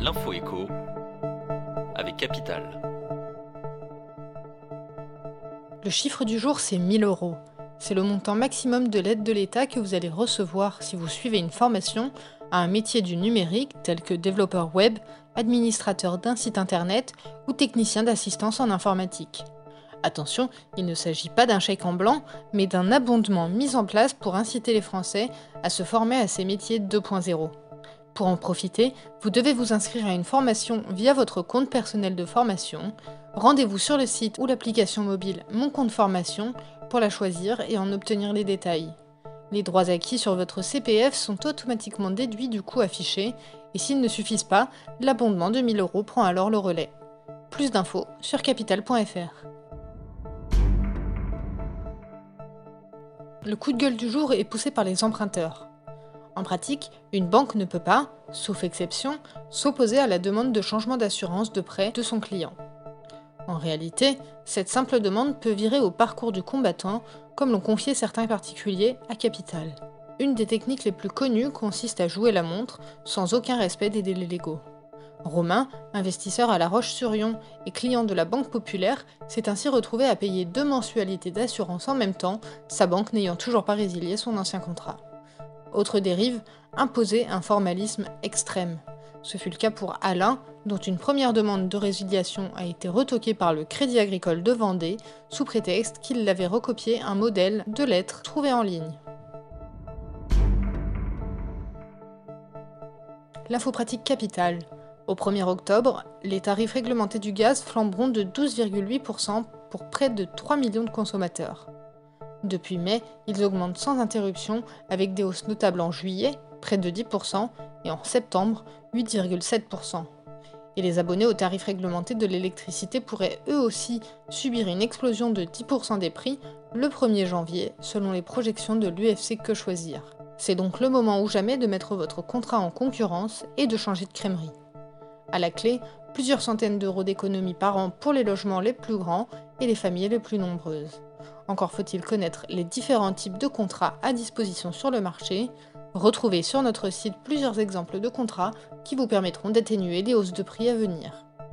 L'info écho avec Capital. Le chiffre du jour, c'est 1 000 €. C'est le montant maximum de l'aide de l'État que vous allez recevoir si vous suivez une formation à un métier du numérique tel que développeur web, administrateur d'un site internet ou technicien d'assistance en informatique. Attention, il ne s'agit pas d'un chèque en blanc, mais d'un abondement mis en place pour inciter les Français à se former à ces métiers 2.0. Pour en profiter, vous devez vous inscrire à une formation via votre compte personnel de formation. Rendez-vous sur le site ou l'application mobile Mon compte formation pour la choisir et en obtenir les détails. Les droits acquis sur votre CPF sont automatiquement déduits du coût affiché et s'ils ne suffisent pas, l'abondement de 1 000 € prend alors le relais. Plus d'infos sur capital.fr. Le coup de gueule du jour est poussé par les emprunteurs. En pratique, une banque ne peut pas, sauf exception, s'opposer à la demande de changement d'assurance de prêt de son client. En réalité, cette simple demande peut virer au parcours du combattant, comme l'ont confié certains particuliers à Capital. Une des techniques les plus connues consiste à jouer la montre, sans aucun respect des délais légaux. Romain, investisseur à La Roche-sur-Yon et client de la Banque Populaire, s'est ainsi retrouvé à payer 2 mensualités d'assurance en même temps, sa banque n'ayant toujours pas résilié son ancien contrat. Autre dérive, imposer un formalisme extrême. Ce fut le cas pour Alain, dont une première demande de résiliation a été retoquée par le Crédit Agricole de Vendée, sous prétexte qu'il avait recopié un modèle de lettres trouvé en ligne. L'info pratique Capital. Au 1er octobre, les tarifs réglementés du gaz flamberont de 12,8% pour près de 3 millions de consommateurs. Depuis mai, ils augmentent sans interruption, avec des hausses notables en juillet, près de 10%, et en septembre, 8,7%. Et les abonnés aux tarifs réglementés de l'électricité pourraient eux aussi subir une explosion de 10% des prix le 1er janvier, selon les projections de l'UFC Que Choisir. C'est donc le moment ou jamais de mettre votre contrat en concurrence et de changer de crèmerie. À la clé, plusieurs centaines d'euros d'économies par an pour les logements les plus grands et les familles les plus nombreuses. Encore faut-il connaître les différents types de contrats à disposition sur le marché. Retrouvez sur notre site plusieurs exemples de contrats qui vous permettront d'atténuer les hausses de prix à venir.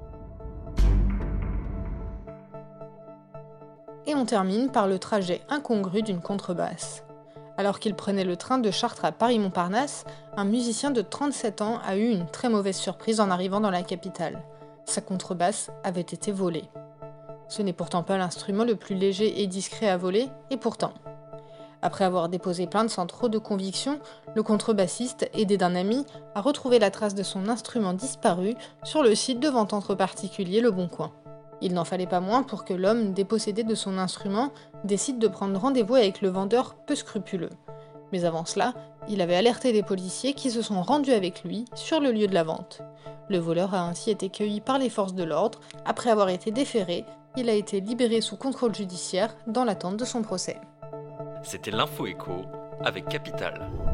Et on termine par le trajet incongru d'une contrebasse. Alors qu'il prenait le train de Chartres à Paris-Montparnasse, un musicien de 37 ans a eu une très mauvaise surprise en arrivant dans la capitale. Sa contrebasse avait été volée. Ce n'est pourtant pas l'instrument le plus léger et discret à voler, et pourtant. Après avoir déposé plainte sans trop de conviction, le contrebassiste, aidé d'un ami, a retrouvé la trace de son instrument disparu sur le site de vente entre particuliers Le Bon Coin. Il n'en fallait pas moins pour que l'homme dépossédé de son instrument décide de prendre rendez-vous avec le vendeur peu scrupuleux. Mais avant cela, il avait alerté des policiers qui se sont rendus avec lui sur le lieu de la vente. Le voleur a ainsi été cueilli par les forces de l'ordre. Après avoir été déféré, il a été libéré sous contrôle judiciaire dans l'attente de son procès. C'était l'info écho avec Capital.